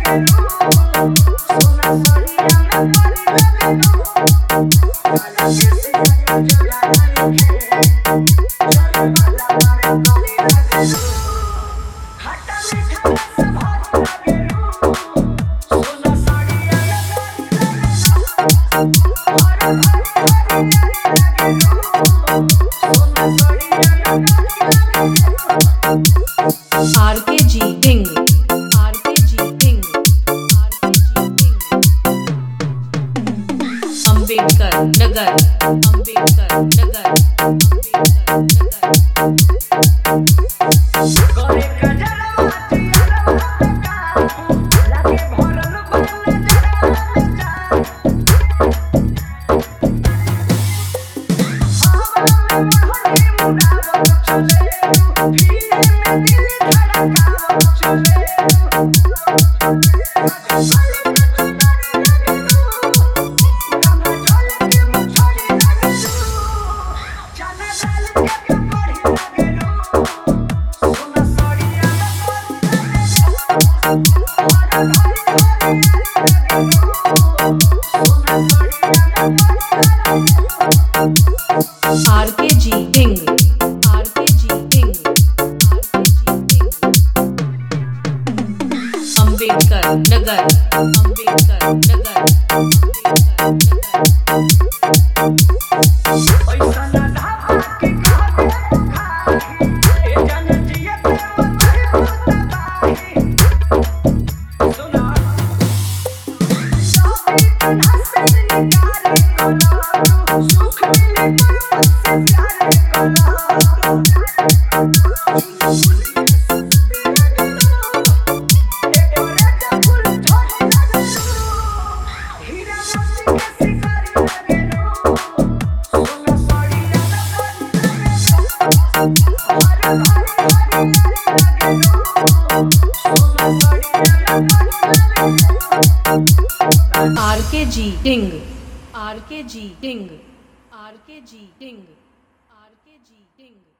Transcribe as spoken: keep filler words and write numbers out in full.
RKG king RKG king RKG king Ambedkar Nagar Ambedkar Nagar Ambedkar Nagar RKG king RKG king RKG king Ambedkar Nagar Ambedkar Nagar Ambedkar RKG king RKG king RKG king RKG king